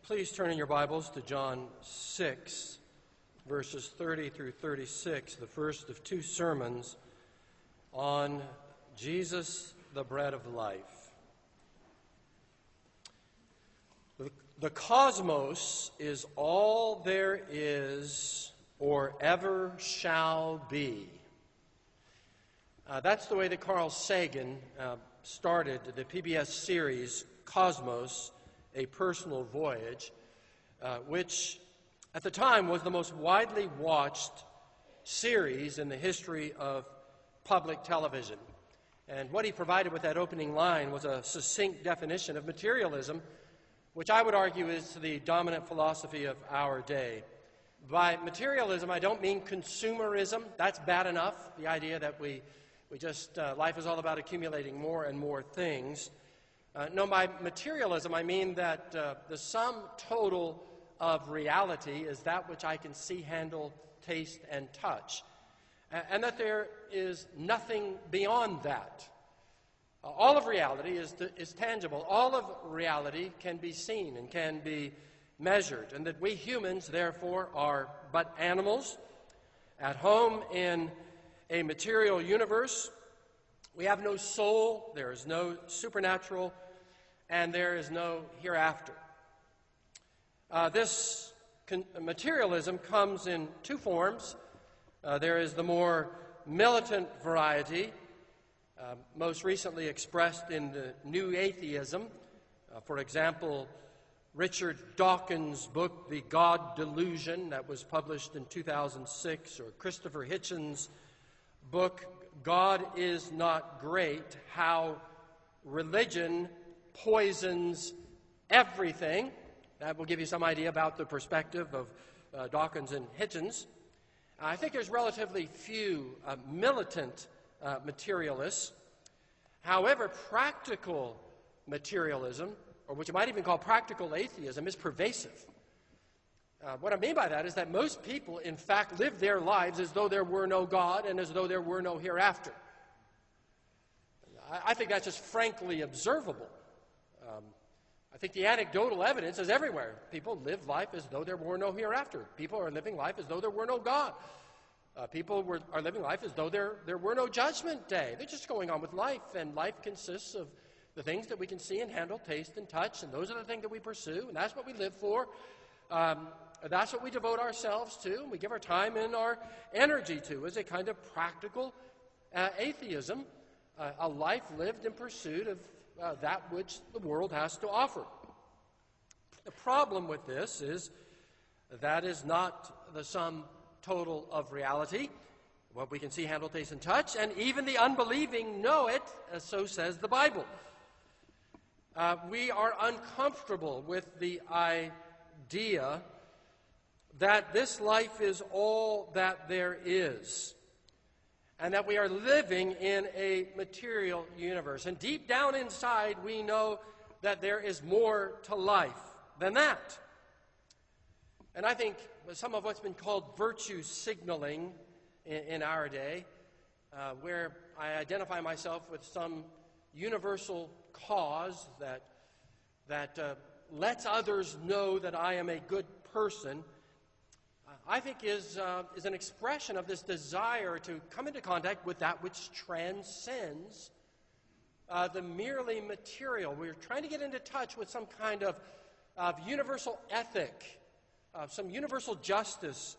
Please turn in your Bibles to John 6, verses 30 through 36, the first of two sermons on Jesus, the bread of life. The cosmos is all there is or ever shall be. That's the way that Carl Sagan started the PBS series Cosmos, A Personal Voyage, which at the time was the most widely watched series in the history of public television. And what he provided with that opening line was a succinct definition of materialism, which I would argue is the dominant philosophy of our day. By materialism, I don't mean consumerism. That's bad enough, the idea that we just, life is all about accumulating more and more things. No, by materialism, I mean that the sum total of reality is that which I can see, handle, taste, and touch, and that there is nothing beyond that. All of reality is tangible. All of reality can be seen and can be measured, and that we humans, therefore, are but animals at home in a material universe. We have no soul, there is no supernatural, and there is no hereafter. This materialism comes in two forms. There is the more militant variety, most recently expressed in the New Atheism. For example, Richard Dawkins' book, The God Delusion, that was published in 2006, or Christopher Hitchens' book, God is Not Great, How Religion Poisons Everything. That will give you some idea about the perspective of Dawkins and Hitchens. I think there's relatively few militant materialists. However, practical materialism, or what you might even call practical atheism, is pervasive. What I mean by that is that most people, in fact, live their lives as though there were no God and as though there were no hereafter. I think that's just frankly observable. I think the anecdotal evidence is everywhere. People live life as though there were no hereafter. People are living life as though there were no God. People are living life as though there were no judgment day. They're just going on with life, and life consists of the things that we can see and handle, taste and touch, and those are the things that we pursue, and that's what we live for. That's what we devote ourselves to, and we give our time and our energy to, as a kind of practical atheism, a life lived in pursuit of that which the world has to offer. The problem with this is that is not the sum total of reality, what we can see, handle, taste, and touch, and even the unbelieving know it, so says the Bible. We are uncomfortable with the idea that this life is all that there is, and that we are living in a material universe. And deep down inside, we know that there is more to life than that. And I think some of what's been called virtue signaling in our day, where I identify myself with some universal cause that lets others know that I am a good person, I think is an expression of this desire to come into contact with that which transcends the merely material. We're trying to get into touch with some kind of universal ethic, some universal justice.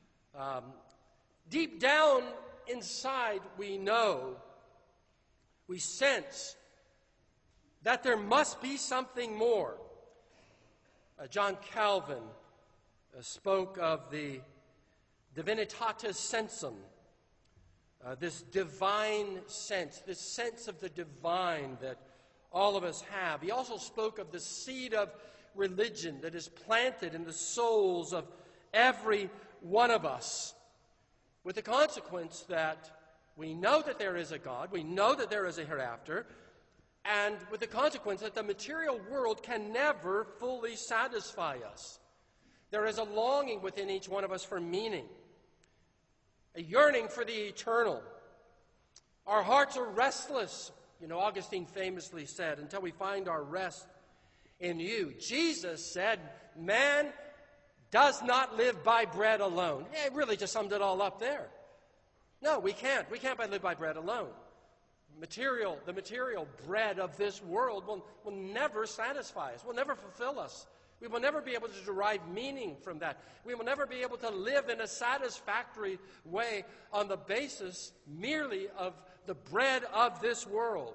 Deep down inside, we know, we sense that there must be something more. John Calvin spoke of the divinitatis sensum, this divine sense, this sense of the divine that all of us have. He also spoke of the seed of religion that is planted in the souls of every one of us, with the consequence that we know that there is a God, we know that there is a hereafter, and with the consequence that the material world can never fully satisfy us. There is a longing within each one of us for meaning, a yearning for the eternal. Our hearts are restless, Augustine famously said, until we find our rest in you. Jesus said, man does not live by bread alone. It really just summed it all up there. No, we can't. We can't live by bread alone. The material bread of this world will never satisfy us, will never fulfill us. We will never be able to derive meaning from that. We will never be able to live in a satisfactory way on the basis merely of the bread of this world.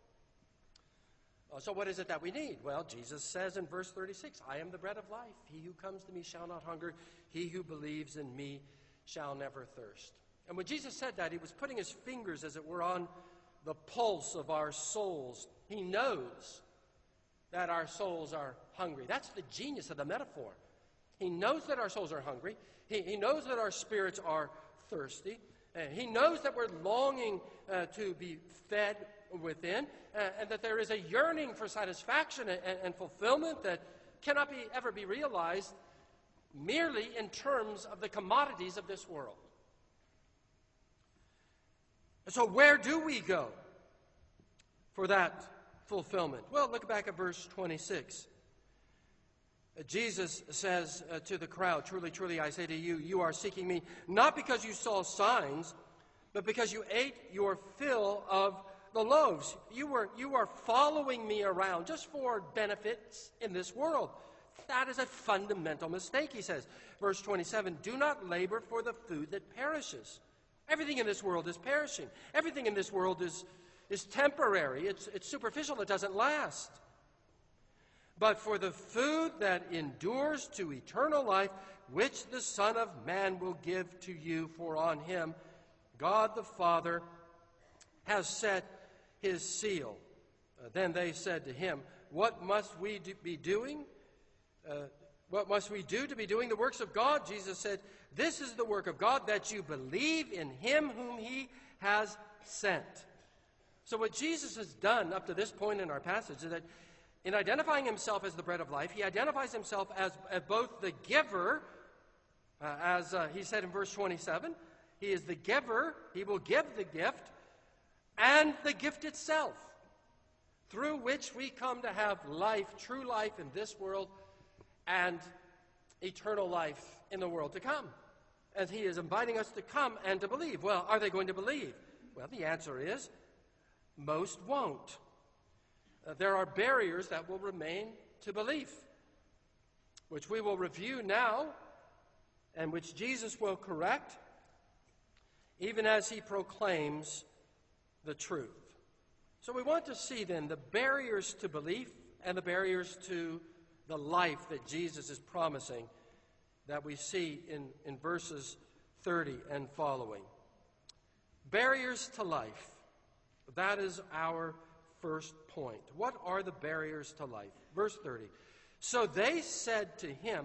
So what is it that we need? Well, Jesus says in verse 36, I am the bread of life. He who comes to me shall not hunger. He who believes in me shall never thirst. And when Jesus said that, he was putting his fingers, as it were, on the pulse of our souls. He knows that our souls are hungry. That's the genius of the metaphor. He knows that our souls are hungry. He knows that our spirits are thirsty. He knows that we're longing to be fed within, and that there is a yearning for satisfaction and fulfillment that cannot ever be realized merely in terms of the commodities of this world. So where do we go for that fulfillment? Well, look back at verse 26. Jesus says to the crowd, truly, truly, I say to you, you are seeking me not because you saw signs, but because you ate your fill of the loaves. You are following me around just for benefits in this world. That is a fundamental mistake, he says. Verse 27, do not labor for the food that perishes. Everything in this world is perishing. Everything in this world is temporary. It's superficial. It doesn't last. But for the food that endures to eternal life, which the Son of Man will give to you, for on him God the Father has set his seal. Then they said to him, what must we be doing? What must we do to be doing the works of God? Jesus said, this is the work of God, that you believe in him whom he has sent. So what Jesus has done up to this point in our passage is that in identifying himself as the bread of life, he identifies himself as both the giver, as he said in verse 27, he is the giver, he will give the gift, and the gift itself, through which we come to have life, true life in this world, and eternal life in the world to come. And he is inviting us to come and to believe. Well, are they going to believe? Well, the answer is, most won't. There are barriers that will remain to belief, which we will review now, and which Jesus will correct, even as he proclaims the truth. So we want to see then the barriers to belief and the barriers to the life that Jesus is promising that we see in verses 30 and following. Barriers to life. That is our first point. What are the barriers to life? Verse 30. So they said to him,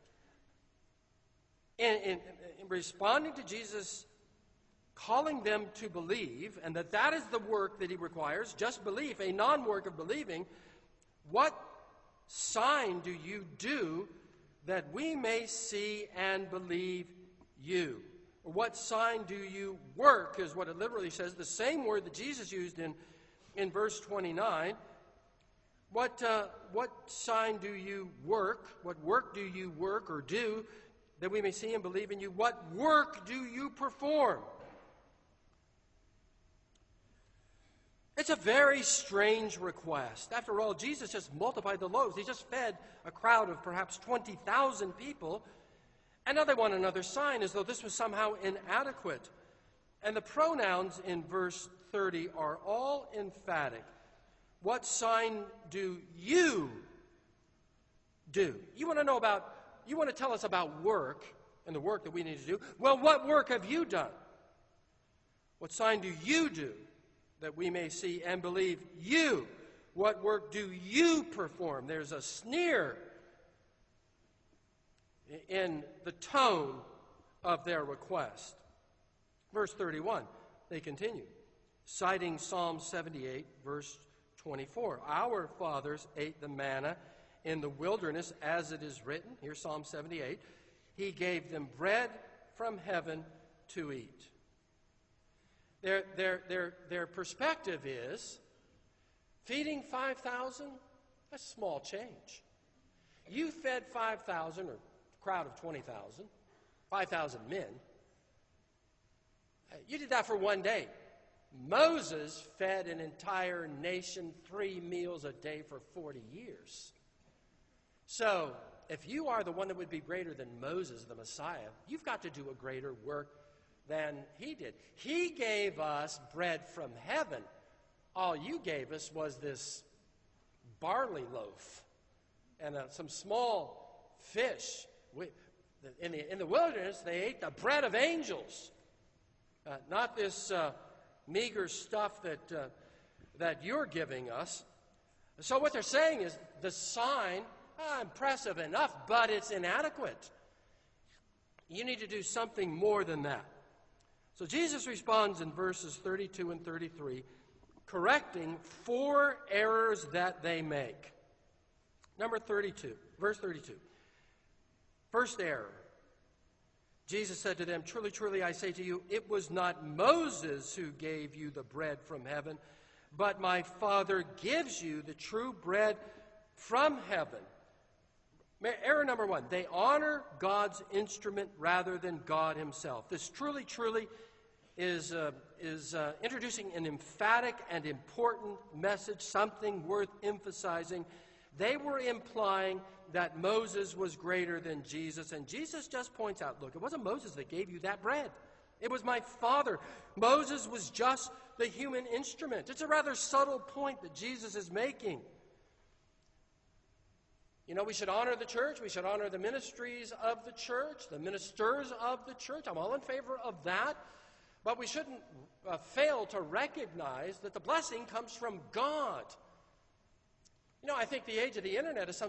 in responding to Jesus calling them to believe, and that is the work that he requires, just belief, a non-work of believing, what sign do you do that we may see and believe you? Or what sign do you work, is what it literally says, the same word that Jesus used in verse 29. What sign do you work? What work do you work or do that we may see and believe in you? What work do you perform? It's a very strange request. After all, Jesus just multiplied the loaves. He just fed a crowd of perhaps 20,000 people. And now they want another sign, as though this was somehow inadequate. And the pronouns in verse 30 are all emphatic. What sign do you do? You want to tell us about work and the work that we need to do. Well, what work have you done? What sign do you do that we may see and believe you? What work do you perform? There's a sneer in the tone of their request. Verse 31, they continue, citing Psalm 78, verse 24. Our fathers ate the manna in the wilderness, as it is written. Here's Psalm 78. He gave them bread from heaven to eat. Their perspective is, feeding 5,000, That's small change. You fed 5,000, or a crowd of 20,000, 5,000 men. You did that for one day. Moses fed an entire nation 3 meals a day for 40 years. So, if you are the one that would be greater than Moses, the Messiah, you've got to do a greater work than he did. He gave us bread from heaven. All you gave us was this barley loaf and some small fish. In the wilderness, they ate the bread of angels, not this meager stuff that you're giving us. So what they're saying is the sign, impressive enough, but it's inadequate. You need to do something more than that. So Jesus responds in verses 32 and 33, correcting 4 errors that they make. Number 32, verse 32. First error. Jesus said to them, truly, truly, I say to you, it was not Moses who gave you the bread from heaven, but my Father gives you the true bread from heaven. Error number 1, they honor God's instrument rather than God himself. This truly, truly is introducing an emphatic and important message, something worth emphasizing. They were implying that Moses was greater than Jesus, and Jesus just points out, look, it wasn't Moses that gave you that bread. It was my Father. Moses was just the human instrument. It's a rather subtle point that Jesus is making. You know, we should honor the church. We should honor the ministries of the church, the ministers of the church. I'm all in favor of that. But we shouldn't fail to recognize that the blessing comes from God. You know, I think the age of the internet has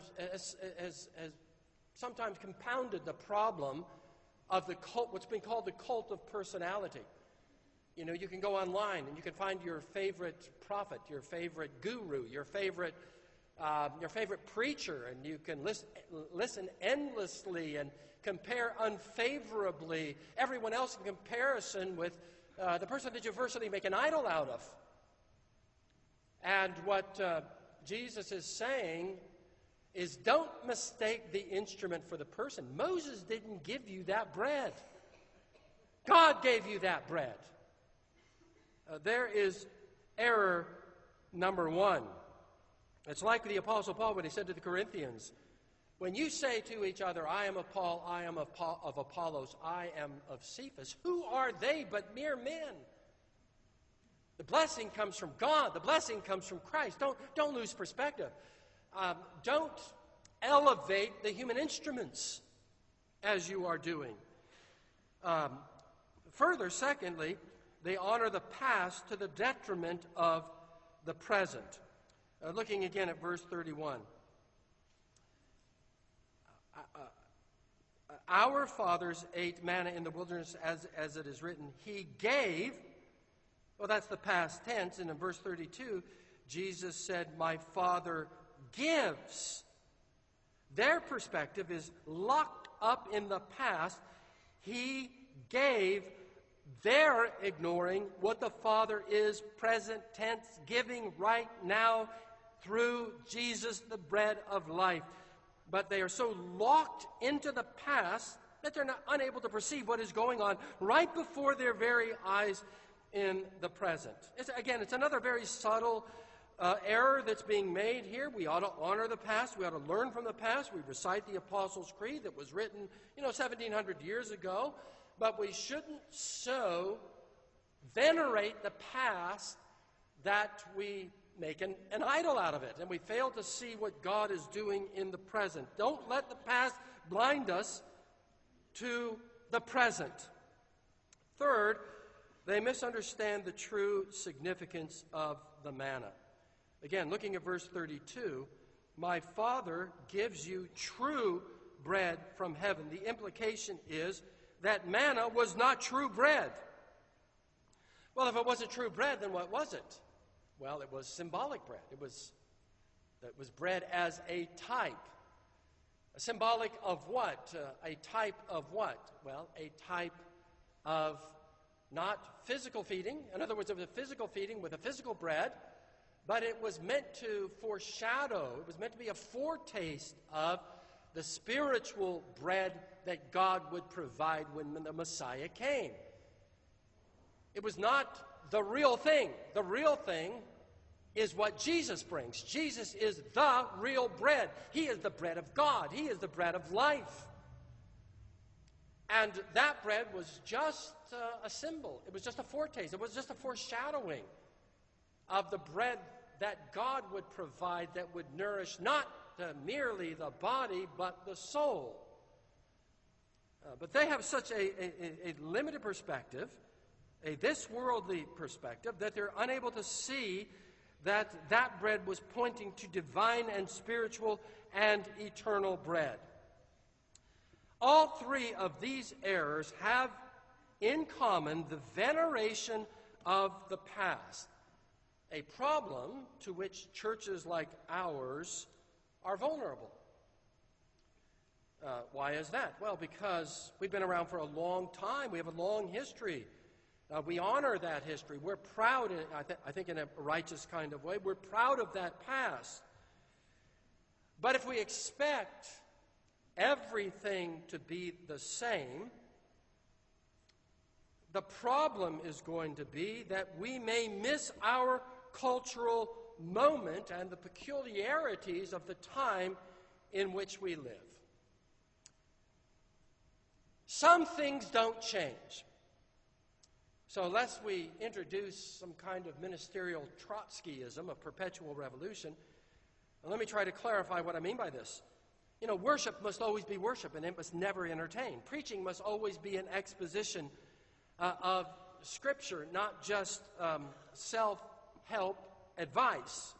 sometimes compounded the problem of the cult, what's been called the cult of personality. You know, you can go online and you can find your favorite prophet, your favorite guru, your favorite preacher, and you can listen endlessly and compare unfavorably everyone else in comparison with the person that you virtually make an idol out of. And what Jesus is saying is, don't mistake the instrument for the person. Moses didn't give you that bread. God gave you that bread. There is error number 1. It's like the Apostle Paul when he said to the Corinthians, when you say to each other, I am of Paul, I am of Apollos, I am of Cephas, who are they but mere men? The blessing comes from God. The blessing comes from Christ. Don't lose perspective. Don't elevate the human instruments as you are doing. Further, secondly, they honor the past to the detriment of the present. Looking again at verse 31. Our fathers ate manna in the wilderness as it is written. He gave. Well, that's the past tense. And in verse 32, Jesus said, my Father gives. Their perspective is locked up in the past. He gave. They're ignoring what the Father is, present tense, giving right now through Jesus, the bread of life. But they are so locked into the past that they're unable to perceive what is going on right before their very eyes in the present. It's another very subtle error that's being made here. We ought to honor the past. We ought to learn from the past. We recite the Apostles' Creed that was written, 1,700 years ago. But we shouldn't so venerate the past that we make an idol out of it, and we fail to see what God is doing in the present. Don't let the past blind us to the present. Third, they misunderstand the true significance of the manna. Again, looking at verse 32, my Father gives you true bread from heaven. The implication is that manna was not true bread. Well, if it wasn't true bread, then what was it? Well, it was symbolic bread. It was bread as a type. A symbolic of what? A type of what? Well, a type of not physical feeding. In other words, it was a physical feeding with a physical bread, but it was meant to foreshadow, it was meant to be a foretaste of the spiritual bread that God would provide when the Messiah came. It was not the real thing. The real thing is what Jesus brings. Jesus is the real bread. He is the bread of God. He is the bread of life. And that bread was just a symbol. It was just a foretaste. It was just a foreshadowing of the bread that God would provide that would nourish not merely the body, but the soul. But they have such a limited perspective, this worldly perspective, that they're unable to see that that bread was pointing to divine and spiritual and eternal bread. All three of these errors have in common the veneration of the past, a problem to which churches like ours are vulnerable. Why is that? Well, because we've been around for a long time. We have a long history. We honor that history. We're proud, I think in a righteous kind of way, we're proud of that past. But if we expect everything to be the same, the problem is going to be that we may miss our cultural moment and the peculiarities of the time in which we live. Some things don't change. So lest we introduce some kind of ministerial Trotskyism, a perpetual revolution, let me try to clarify what I mean by this. You know, worship must always be worship, and it must never entertain. Preaching must always be an exposition of Scripture, not just self-help advice.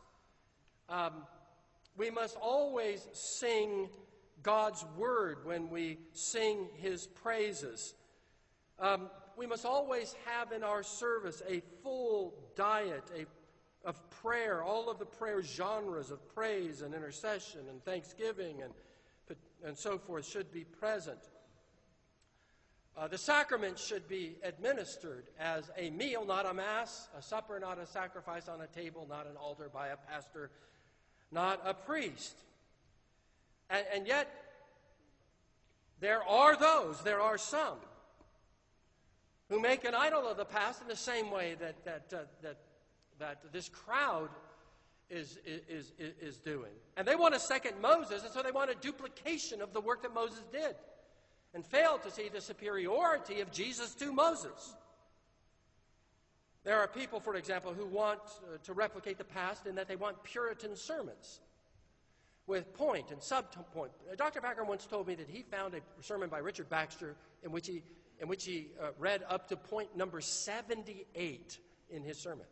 We must always sing God's Word when we sing His praises. We must always have in our service a full diet of prayer, all of the prayer genres of praise and intercession and thanksgiving and so forth should be present. The sacrament should be administered as a meal, not a mass, a supper, not a sacrifice on a table, not an altar by a pastor, not a priest. And yet, there are some, who make an idol of the past in the same way that this crowd is doing. And they want a second Moses, and so they want a duplication of the work that Moses did, and fail to see the superiority of Jesus to Moses. There are people, for example, who want to replicate the past in that they want Puritan sermons with point and subpoint. Dr. Packer once told me that he found a sermon by Richard Baxter in which he read up to point number 78 in his sermon.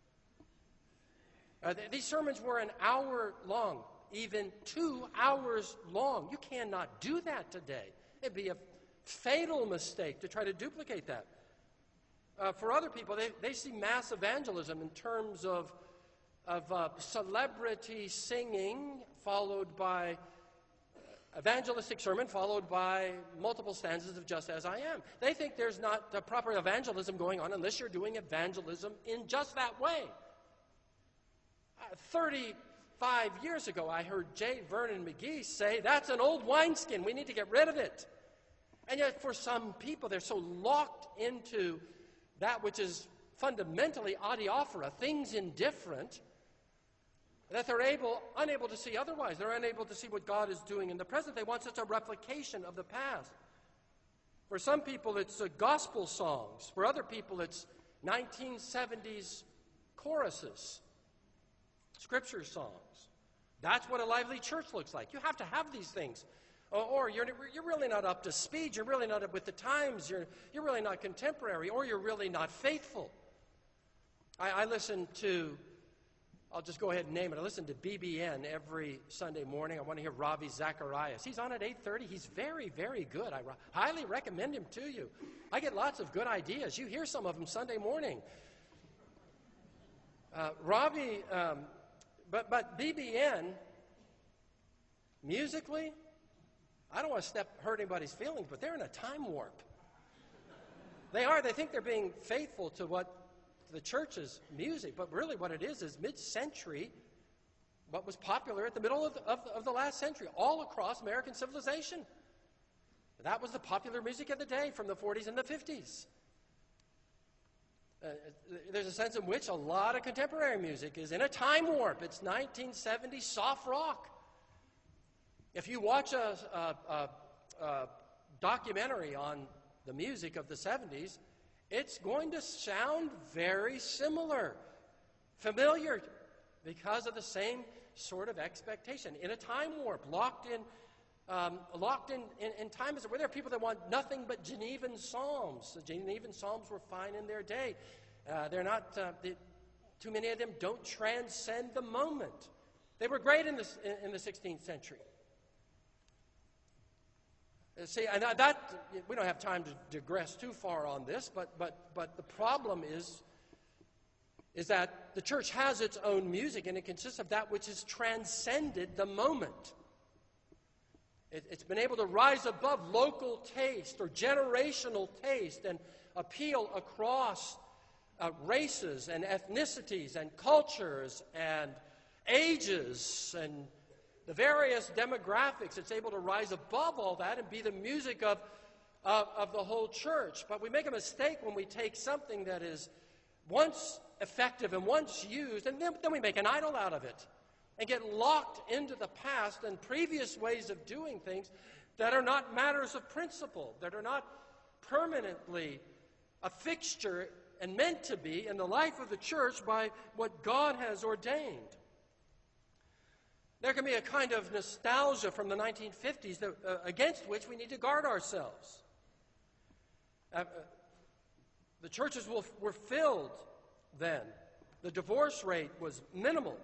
These sermons were an hour long, even 2 hours long. You cannot do that today. It'd be a fatal mistake to try to duplicate that. For other people, they see mass evangelism in terms of celebrity singing followed by evangelistic sermon followed by multiple stanzas of Just As I Am. They think there's not the proper evangelism going on unless you're doing evangelism in just that way. 35 years ago, I heard J. Vernon McGee say, "That's an old wineskin. We need to get rid of it." And yet for some people, they're so locked into that which is fundamentally adiaphora, things indifferent, that they're unable to see otherwise. They're unable to see what God is doing in the present. They want such a replication of the past. For some people, it's gospel songs. For other people, it's 1970s choruses, scripture songs. That's what a lively church looks like. You have to have these things. Or you're really not up to speed. You're really not up with the times. You're really not contemporary. Or you're really not faithful. I listen to, I'll just go ahead and name it. I listen to BBN every Sunday morning. I want to hear Ravi Zacharias. He's on at 8:30. He's very, very good. I highly recommend him to you. I get lots of good ideas. You hear some of them Sunday morning. Ravi, but BBN, musically, I don't want to hurt anybody's feelings, but they're in a time warp. They think they're being faithful to what the church's music, but really what it is mid-century, what was popular at the middle of the last century, all across American civilization. That was the popular music of the day from the 40s and the 50s. There's a sense in which a lot of contemporary music is in a time warp. It's 1970s soft rock. If you watch a documentary on the music of the 70s, it's going to sound very similar, familiar, because of the same sort of expectation. In a time warp, locked in time. Where there are people that want nothing but Genevan psalms. The Genevan psalms were fine in their day. They're not. Too many of them don't transcend the moment. They were great in the 16th century. See, and that we don't have time to digress too far on this, but the problem is that the church has its own music, and it consists of that which has transcended the moment. It's been able to rise above local taste or generational taste and appeal across races and ethnicities and cultures and ages and the various demographics. It's able to rise above all that and be the music of the whole church. But we make a mistake when we take something that is once effective and once used, and then we make an idol out of it and get locked into the past and previous ways of doing things that are not matters of principle, that are not permanently a fixture and meant to be in the life of the church by what God has ordained. There can be a kind of nostalgia from the 1950s against which we need to guard ourselves. The churches were filled then. The divorce rate was minimal.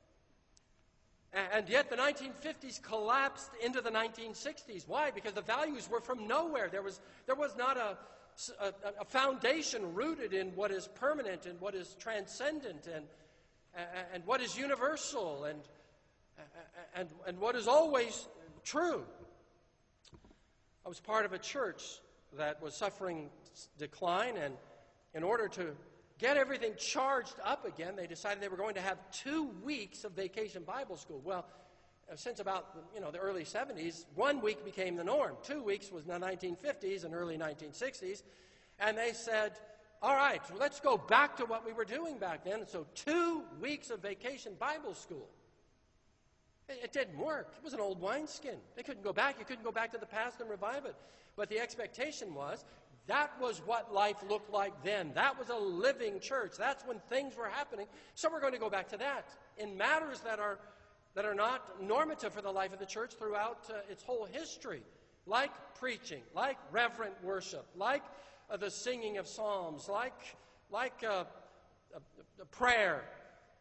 And yet the 1950s collapsed into the 1960s. Why? Because the values were from nowhere. There was not a foundation rooted in what is permanent and what is transcendent and what is universal and what is always true. I was part of a church that was suffering decline, and in order to get everything charged up again, they decided they were going to have 2 weeks of vacation Bible school. Well, since about the early 70s, 1 week became the norm. 2 weeks was the 1950s and early 1960s. And they said, all right, let's go back to what we were doing back then. And so 2 weeks of vacation Bible school. It didn't work. It was an old wineskin. They couldn't go back. You couldn't go back to the past and revive it. But the expectation was that was what life looked like then. That was a living church. That's when things were happening. So we're going to go back to that in matters that are not normative for the life of the church throughout its whole history, like preaching, like reverent worship, like the singing of psalms, like prayer.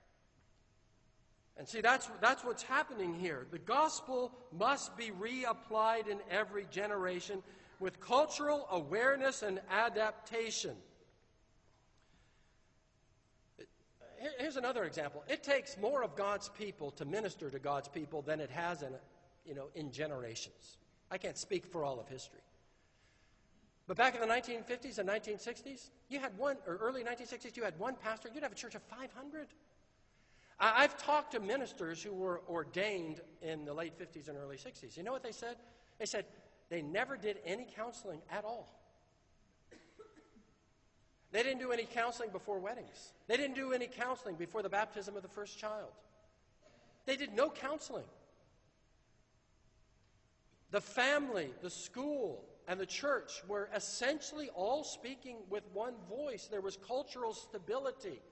And see, that's what's happening here. The gospel must be reapplied in every generation with cultural awareness and adaptation. Here's another example. It takes more of God's people to minister to God's people than it has in generations. I can't speak for all of history. But back in the 1950s and 1960s, early 1960s, you had one pastor. You'd have a church of 500. I've talked to ministers who were ordained in the late 50s and early 60s. You know what they said? They said they never did any counseling at all. They didn't do any counseling before weddings. They didn't do any counseling before the baptism of the first child. They did no counseling. The family, the school, and the church were essentially all speaking with one voice. There was cultural stability.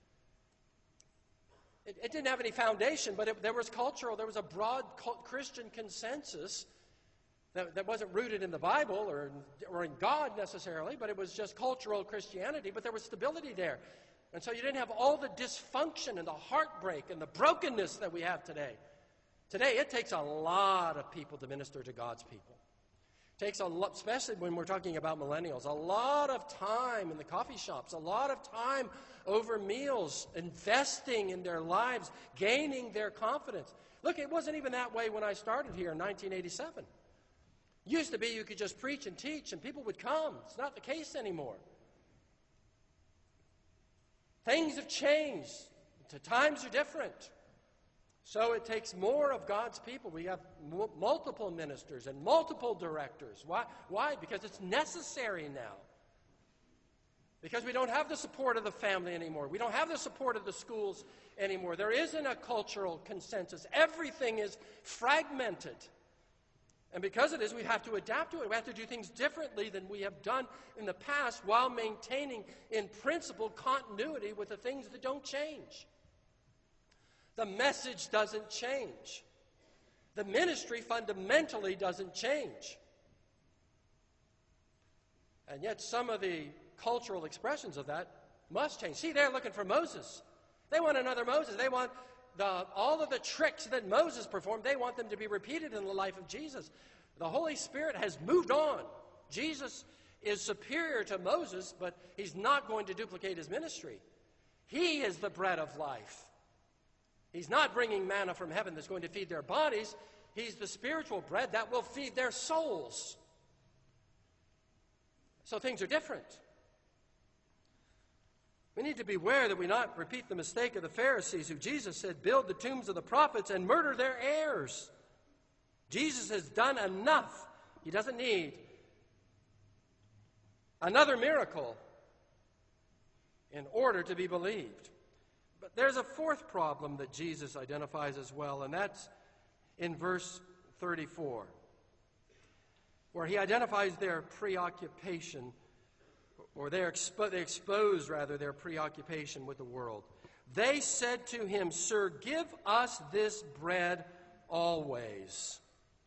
It didn't have any foundation, but there was a broad Christian consensus that wasn't rooted in the Bible or in God necessarily, but it was just cultural Christianity, but there was stability there. And so you didn't have all the dysfunction and the heartbreak and the brokenness that we have today. Today, it takes a lot of people to minister to God's people. It takes a lot, especially when we're talking about millennials, a lot of time in the coffee shops, a lot of time over meals, investing in their lives, gaining their confidence. Look, it wasn't even that way when I started here in 1987. Used to be you could just preach and teach and people would come. It's not the case anymore. Things have changed. The times are different. So it takes more of God's people. We have multiple ministers and multiple directors. Why? Because it's necessary now. Because we don't have the support of the family anymore. We don't have the support of the schools anymore. There isn't a cultural consensus. Everything is fragmented. And because it is, we have to adapt to it. We have to do things differently than we have done in the past while maintaining, in principle, continuity with the things that don't change. The message doesn't change. The ministry fundamentally doesn't change. And yet some of the cultural expressions of that must change. See, they're looking for Moses. They want another Moses. They want all of the tricks that Moses performed, they want them to be repeated in the life of Jesus. The Holy Spirit has moved on. Jesus is superior to Moses, but he's not going to duplicate his ministry. He is the bread of life. He's not bringing manna from heaven that's going to feed their bodies. He's the spiritual bread that will feed their souls. So things are different. We need to beware that we not repeat the mistake of the Pharisees, who Jesus said build the tombs of the prophets and murder their heirs. Jesus has done enough. He doesn't need another miracle in order to be believed. But there's a fourth problem that Jesus identifies as well, and that's in verse 34, where he identifies their preoccupation, or they expose their preoccupation with the world. They said to him, "Sir, give us this bread always."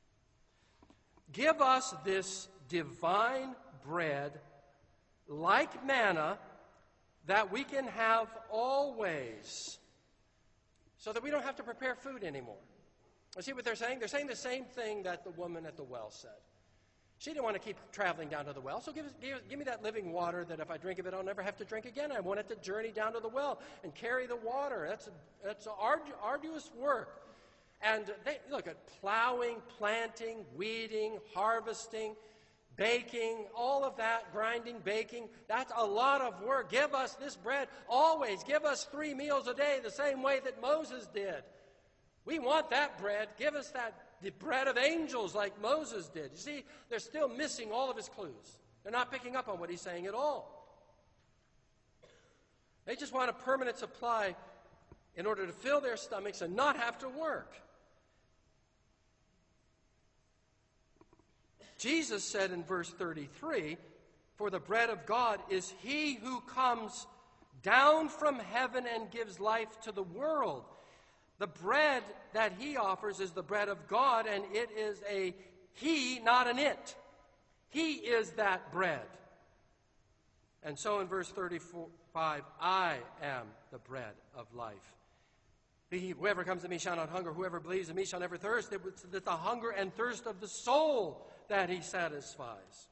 Give us this divine bread, like manna, that we can have always, so that we don't have to prepare food anymore. You see what they're saying? They're saying the same thing that the woman at the well said. She didn't want to keep traveling down to the well, so give me that living water that if I drink of it, I'll never have to drink again. I wanted to journey down to the well and carry the water. That's arduous work. And they look at plowing, planting, weeding, harvesting, baking, all of that, grinding, baking. That's a lot of work. Give us this bread always. Give us 3 meals a day the same way that Moses did. We want that bread. Give us the bread of angels like Moses did. You see, they're still missing all of his clues. They're not picking up on what he's saying at all. They just want a permanent supply in order to fill their stomachs and not have to work. Jesus said in verse 33, "For the bread of God is he who comes down from heaven and gives life to the world." The bread that he offers is the bread of God, and it is a he, not an it. He is that bread. And so in verse 35, "I am the bread of life. Whoever comes to me shall not hunger. Whoever believes in me shall never thirst." It's the hunger and thirst of the soul that he satisfies.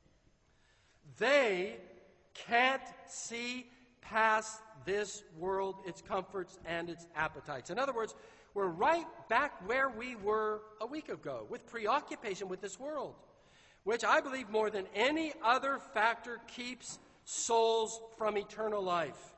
They can't see past this world, its comforts and its appetites. In other words, we're right back where we were a week ago, with preoccupation with this world, which I believe more than any other factor keeps souls from eternal life.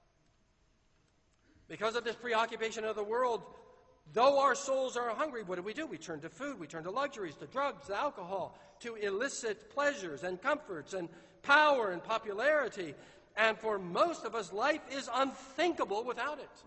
Because of this preoccupation of the world, though our souls are hungry, what do? We turn to food, we turn to luxuries, to drugs, to alcohol, to illicit pleasures and comforts and power and popularity. And for most of us, life is unthinkable without it.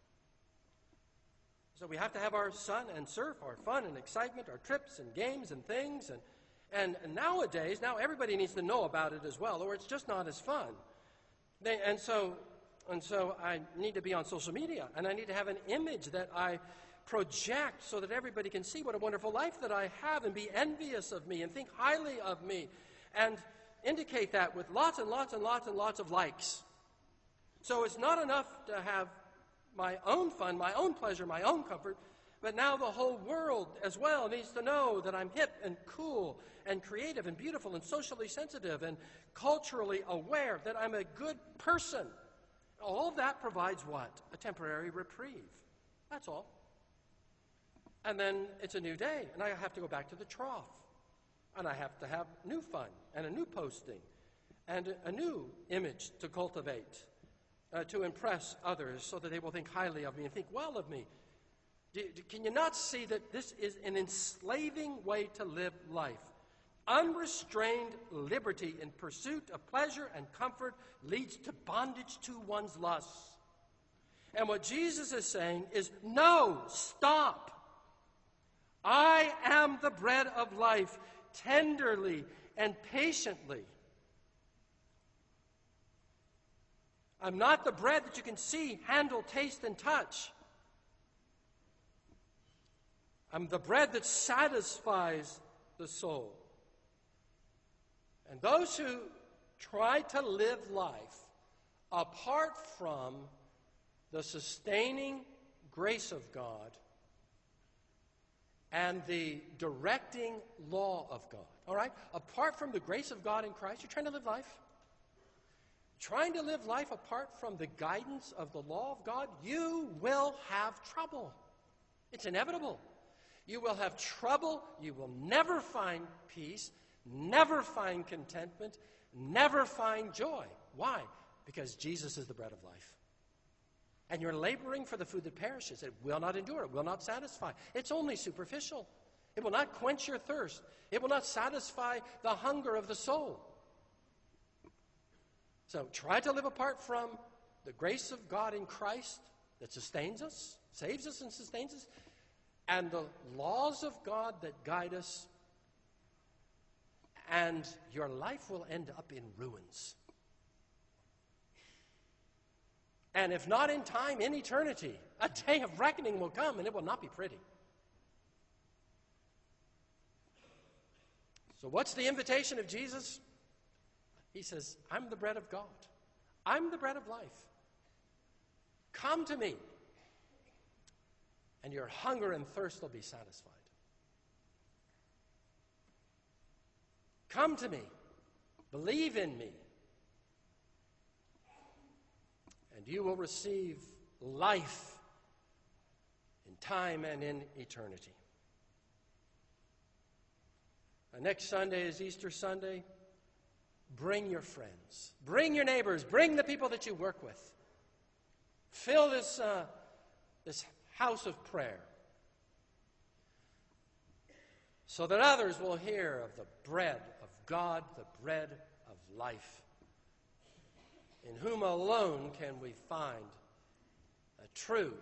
So we have to have our sun and surf, our fun and excitement, our trips and games and things. And nowadays, now everybody needs to know about it as well, or it's just not as fun. And so I need to be on social media, and I need to have an image that I project so that everybody can see what a wonderful life that I have and be envious of me and think highly of me and indicate that with lots and lots and lots and lots of likes. So it's not enough to have my own fun, my own pleasure, my own comfort, but now the whole world as well needs to know that I'm hip and cool and creative and beautiful and socially sensitive and culturally aware, that I'm a good person. All of that provides what? A temporary reprieve. That's all. And then it's a new day, and I have to go back to the trough. And I have to have new fun and a new posting and a new image to cultivate. to impress others so that they will think highly of me and think well of me. Can you not see that this is an enslaving way to live life? Unrestrained liberty in pursuit of pleasure and comfort leads to bondage to one's lusts. And what Jesus is saying is, no, stop. I am the bread of life, tenderly and patiently. I'm not the bread that you can see, handle, taste, and touch. I'm the bread that satisfies the soul. And those who try to live life apart from the sustaining grace of God and the directing law of God, all right? Apart from the grace of God in Christ, you're trying to live life. Trying to live life apart from the guidance of the law of God, you will have trouble. It's inevitable. You will have trouble. You will never find peace, never find contentment, never find joy. Why? Because Jesus is the bread of life. And you're laboring for the food that perishes. It will not endure. It will not satisfy. It's only superficial. It will not quench your thirst. It will not satisfy the hunger of the soul. So try to live apart from the grace of God in Christ that sustains us, saves us and sustains us, and the laws of God that guide us, and your life will end up in ruins. And if not in time, in eternity, a day of reckoning will come, and it will not be pretty. So what's the invitation of Jesus? He says, I'm the bread of God. I'm the bread of life. Come to me, and your hunger and thirst will be satisfied. Come to me. Believe in me. And you will receive life in time and in eternity. Next Sunday is Easter Sunday. Bring your friends. Bring your neighbors. Bring the people that you work with. Fill this house of prayer so that others will hear of the bread of God, the bread of life, in whom alone can we find a true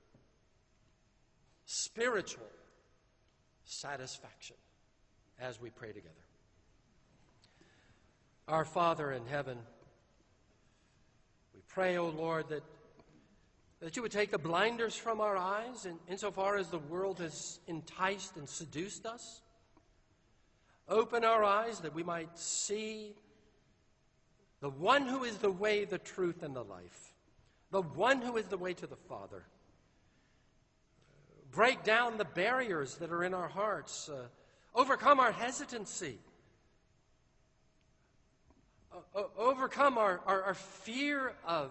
spiritual satisfaction as we pray together. Our Father in heaven, we pray, O Lord, that you would take the blinders from our eyes insofar as the world has enticed and seduced us. Open our eyes that we might see the one who is the way, the truth, and the life. The one who is the way to the Father. Break down the barriers that are in our hearts. Overcome our hesitancy. Overcome our fear of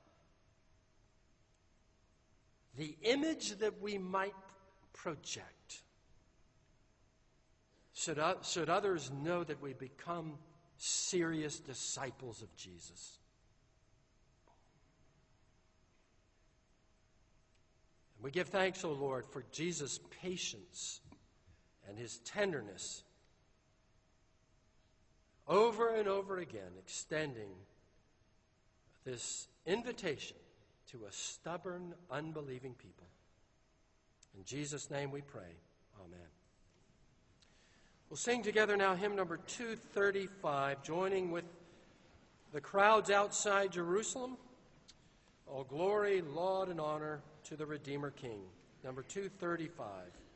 the image that we might project. Should others know that we become serious disciples of Jesus. And we give thanks, O Lord, for Jesus' patience and his tenderness over and over again, extending this invitation to a stubborn, unbelieving people. In Jesus' name we pray. Amen. We'll sing together now hymn number 235, joining with the crowds outside Jerusalem. All glory, laud, and honor to the Redeemer King. Number 235.